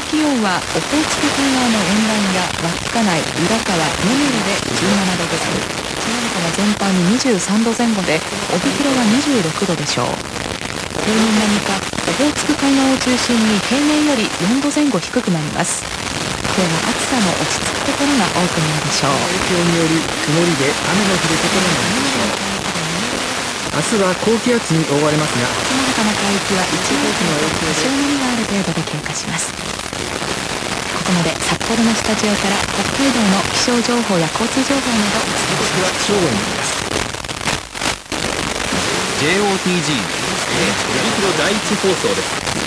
気温はオホーツク海側の沿岸や稚内、浦河、根室で17度ぐらい、その他は全般に23度前後で、帯広は26度でしょう。平年並みかオホーツク海側を中心に平年より4度前後低くなります。今日は暑さも落ち着くところが多くなるでしょう。 影響により曇りで雨の降るところがあるでしょう。明日は高気圧に覆われますが、 その他の海域は一部の多少波がある程度で経過します。ここまで札幌のスタジオから北海道の気象情報や交通情報などお伝えします。 正午になります。 JOTG 帯広第一放送です。